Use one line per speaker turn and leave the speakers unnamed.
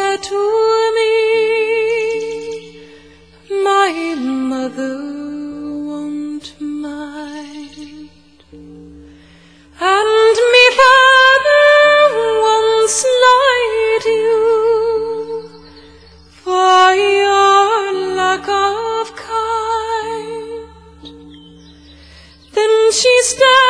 said to me, my mother won't mind, and me father won't slight you for your lack of kind. Then she